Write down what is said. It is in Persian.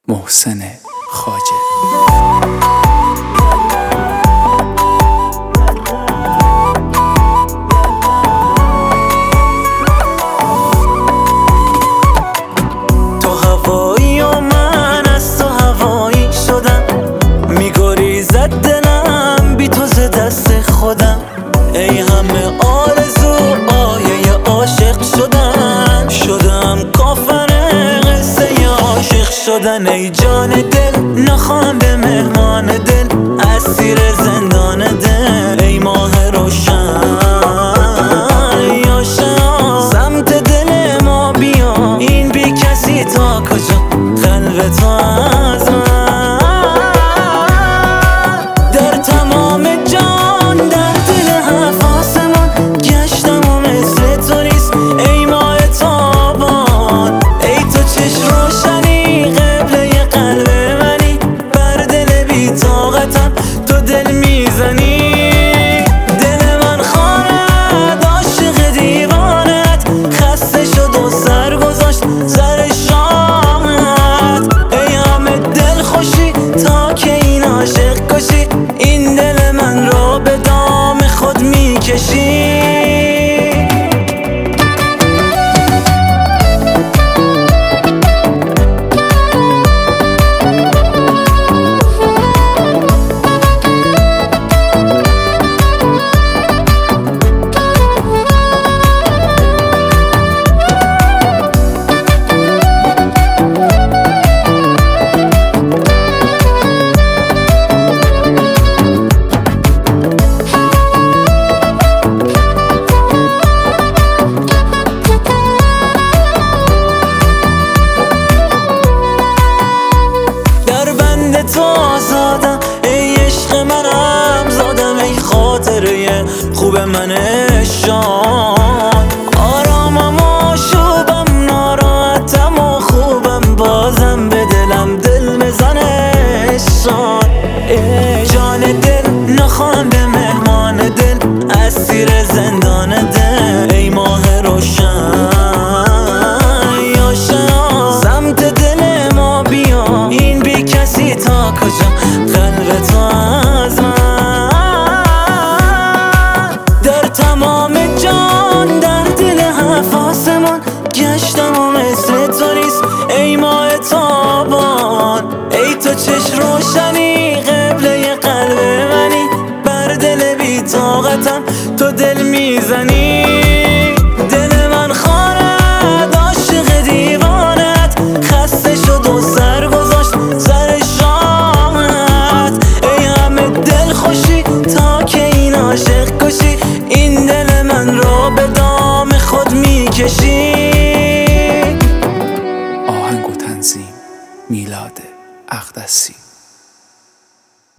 محسن خواجه. تو هوایی و من از تو هوایی شدم، میگریزد دلم بی تو ز دست خودم. ای همه آرزو آیه عاشق شدم کافر قصه عاشق شدن. ای جان دل نخوانده مهمان دل، اسیر زندان دل. ای ماه روشن یاشا سمت دل ما بیا، این بی کسی تا کجا قلب تو از من. در تمام جان در دل هفت آسمان گشتم و مثل تو نیست. ای ماه تابان ای تو چشم روشنی، قبله قلب منی، بر دل بی طاقتم تو دل میزنی. دل من خواند عاشق دیوانت، خسته شد و سر گذاشت سر شامت. ای همه دل خوشی تا که این عاشق کشی، این دل من را به دام خود میکشی. تو آزادم ای عشق منم زادم، ای خاطره خوب من شان. آرامم و شوبم ناراحتم و خوبم، بازم به دلم دل بزنه شان. ای جان دل نخوانده مهمان دل، اسیر زندان دل. ای ماه روشن یاشا سمت دل ما بیا، این بی کسی تا کجا قلب تو از من. در تمام جان در دل هفت آسمان گشتم و مثل تو نیست. ای ماه تابان ای تو چشم روشنی، قبله قلب منی، بر دل بی طاقتم تو دل میزنی. دل من خواند عاشق دیوانت، خسته شد و سر گذاشت سر شامت. ای همه دل خوشی تا که این عاشق کشی، این دل من را به دام خود میکشی. آهنگ و تنظیم میلاد اقدسی.